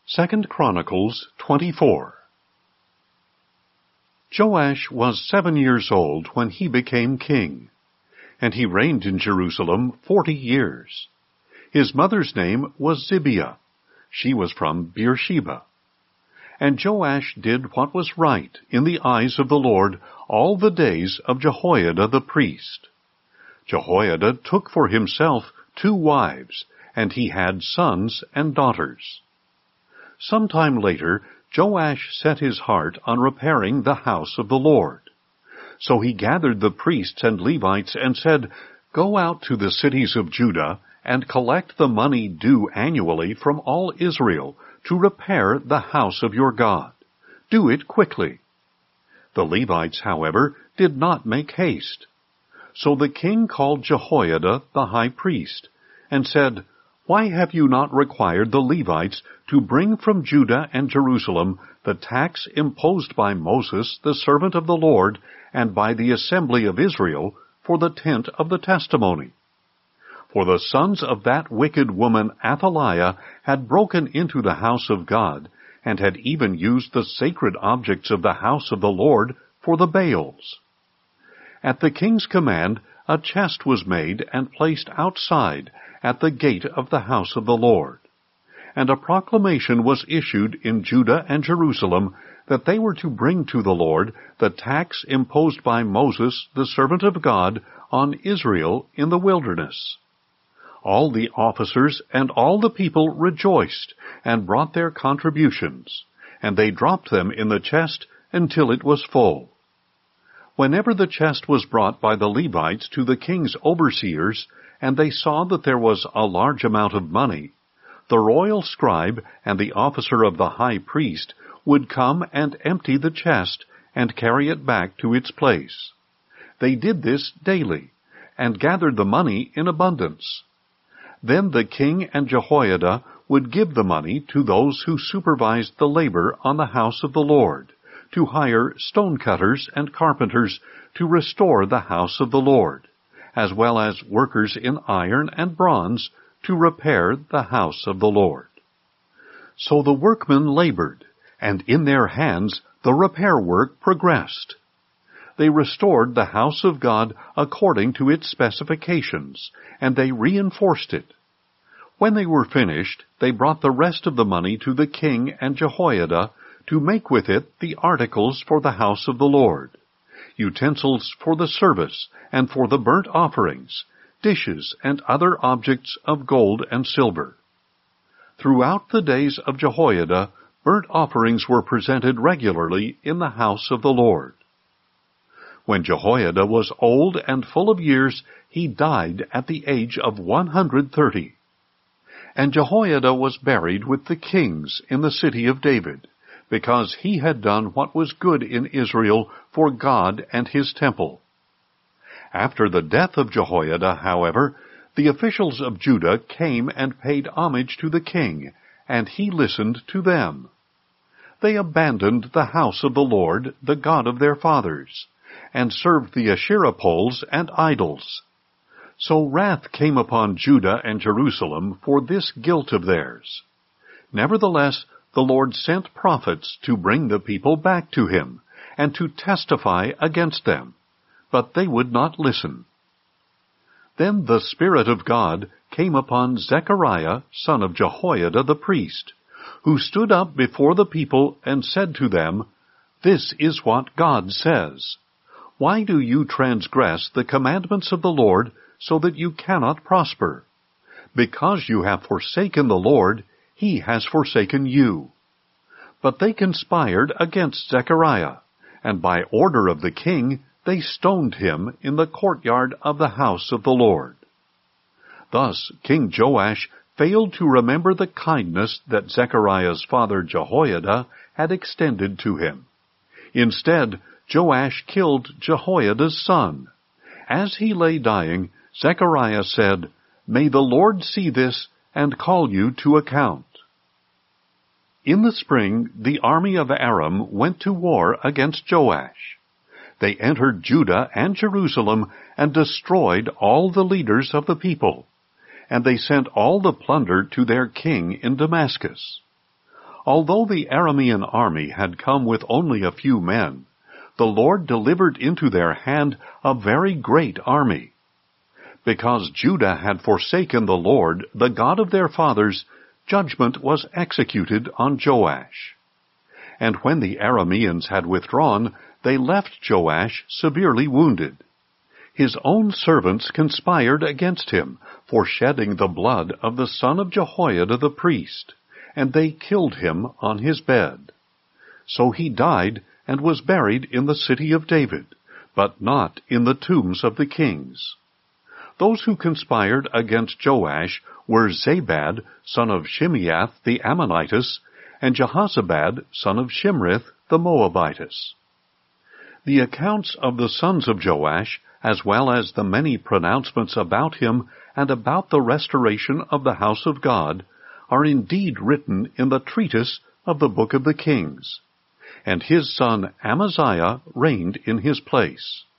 2 Chronicles 24. Joash was 7 years old when he became king, and he reigned in Jerusalem 40 years. His mother's name was Zibiah. She was from Beersheba. And Joash did what was right in the eyes of the Lord all the days of Jehoiada the priest. Jehoiada took for himself 2 wives, and he had sons and daughters. Sometime later, Joash set his heart on repairing the house of the Lord. So he gathered the priests and Levites and said, "Go out to the cities of Judah and collect the money due annually from all Israel to repair the house of your God. Do it quickly." The Levites, however, did not make haste. So the king called Jehoiada the high priest and said, "Why have you not required the Levites to bring from Judah and Jerusalem the tax imposed by Moses, the servant of the Lord, and by the assembly of Israel, for the tent of the testimony?" For the sons of that wicked woman Athaliah had broken into the house of God, and had even used the sacred objects of the house of the Lord for the Baals. At the king's command, a chest was made and placed outside at the gate of the house of the Lord. And a proclamation was issued in Judah and Jerusalem that they were to bring to the Lord the tax imposed by Moses, the servant of God, on Israel in the wilderness. All the officers and all the people rejoiced and brought their contributions, and they dropped them in the chest until it was full. Whenever the chest was brought by the Levites to the king's overseers, and they saw that there was a large amount of money, the royal scribe and the officer of the high priest would come and empty the chest and carry it back to its place. They did this daily, and gathered the money in abundance. Then the king and Jehoiada would give the money to those who supervised the labor on the house of the Lord, to hire stonecutters and carpenters to restore the house of the Lord, as well as workers in iron and bronze to repair the house of the Lord. So the workmen labored, and in their hands the repair work progressed. They restored the house of God according to its specifications, and they reinforced it. When they were finished, they brought the rest of the money to the king and Jehoiada to make with it the articles for the house of the Lord, utensils for the service and for the burnt offerings, dishes and other objects of gold and silver. Throughout the days of Jehoiada, burnt offerings were presented regularly in the house of the Lord. When Jehoiada was old and full of years, he died at the age of 130. And Jehoiada was buried with the kings in the city of David, because he had done what was good in Israel for God and his temple. After the death of Jehoiada, however, the officials of Judah came and paid homage to the king, and he listened to them. They abandoned the house of the Lord, the God of their fathers, and served the Asherah poles and idols. So wrath came upon Judah and Jerusalem for this guilt of theirs. Nevertheless, the Lord sent prophets to bring the people back to him, and to testify against them, but they would not listen. Then the Spirit of God came upon Zechariah, son of Jehoiada the priest, who stood up before the people and said to them, "This is what God says. Why do you transgress the commandments of the Lord so that you cannot prosper? Because you have forsaken the Lord, he has forsaken you." But they conspired against Zechariah, and by order of the king they stoned him in the courtyard of the house of the Lord. Thus King Joash failed to remember the kindness that Zechariah's father Jehoiada had extended to him. Instead, Joash killed Jehoiada's son. As he lay dying, Zechariah said, "May the Lord see this and call you to account." In the spring, the army of Aram went to war against Joash. They entered Judah and Jerusalem and destroyed all the leaders of the people, and they sent all the plunder to their king in Damascus. Although the Aramean army had come with only a few men, the Lord delivered into their hand a very great army. Because Judah had forsaken the Lord, the God of their fathers, judgment was executed on Joash. And when the Arameans had withdrawn, they left Joash severely wounded. His own servants conspired against him for shedding the blood of the son of Jehoiada the priest, and they killed him on his bed. So he died and was buried in the city of David, but not in the tombs of the kings. Those who conspired against Joash were Zabad, son of Shimeath the Ammonitess, and Jehozabad, son of Shimrith the Moabitess. The accounts of the sons of Joash, as well as the many pronouncements about him and about the restoration of the house of God, are indeed written in the treatise of the Book of the Kings. And his son Amaziah reigned in his place.